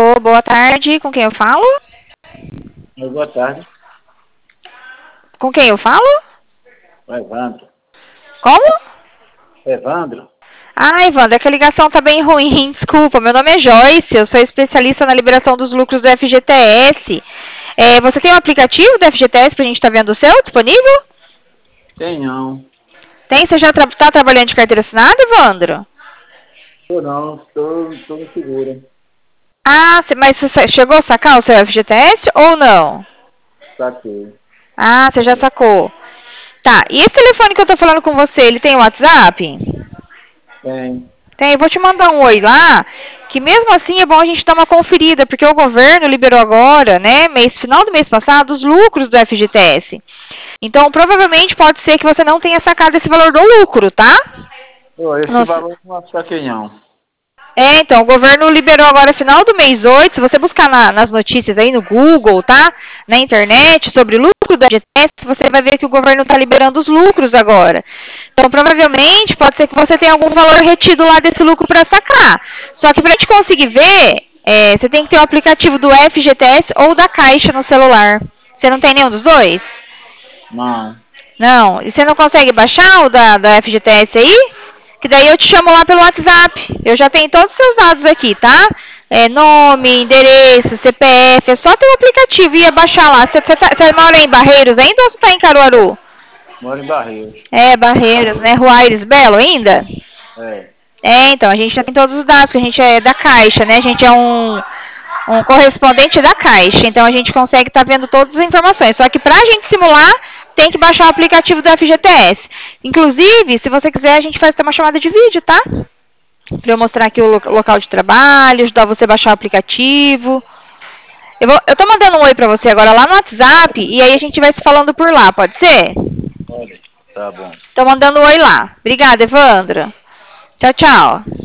Alô, boa tarde. Com quem eu falo? Boa tarde. Com quem eu falo? Evandro. Como? Evandro? Ah, Evandro, é que a ligação tá bem ruim. Desculpa, meu nome é Joyce. Eu sou especialista na liberação dos lucros do FGTS. Você tem um aplicativo do FGTS pra gente estar vendo o seu disponível? Tem não. Tem? Você já tá trabalhando de carteira assinada, Evandro? Tô não, estou insegura. Ah, mas você chegou a sacar o seu FGTS ou não? Saquei. Ah, você já sacou. Tá, e esse telefone que eu tô falando com você, ele tem WhatsApp? Tem. Tem, eu vou te mandar um oi lá, que mesmo assim é bom a gente dar uma conferida, porque o governo liberou agora, né, final do mês passado, os lucros do FGTS. Então, provavelmente pode ser que você não tenha sacado esse valor do lucro, tá? Esse valor não saquei não. Então, o governo liberou agora final do mês 8. Se você buscar nas notícias aí no Google, tá? Na internet, sobre o lucro do FGTS, você vai ver que o governo está liberando os lucros agora. Então, provavelmente, pode ser que você tenha algum valor retido lá desse lucro para sacar. Só que para a gente conseguir ver, você tem que ter o aplicativo do FGTS ou da Caixa no celular. Você não tem nenhum dos dois? Não. Não. E você não consegue baixar o da FGTS aí? Que daí eu te chamo lá pelo WhatsApp. Eu já tenho todos os seus dados aqui, tá? Nome, endereço, CPF, é só ter o aplicativo e ia baixar lá. Você mora em Barreiros ainda ou você tá em Caruaru? Moro em Barreiros. Barreiros, né? Rua Aires Belo ainda? É. Então, a gente já tem todos os dados, que a gente é da Caixa, né? A gente é um correspondente da Caixa, então a gente consegue estar vendo todas as informações. Só que pra gente simular, tem que baixar o aplicativo do FGTS. Inclusive, se você quiser, a gente faz até uma chamada de vídeo, tá? Pra eu mostrar aqui o local de trabalho, ajudar você a baixar o aplicativo. Eu tô mandando um oi pra você agora lá no WhatsApp, e aí a gente vai se falando por lá, pode ser? Olha, tá bom. Tô mandando um oi lá. Obrigada, Evandro. Tchau, tchau.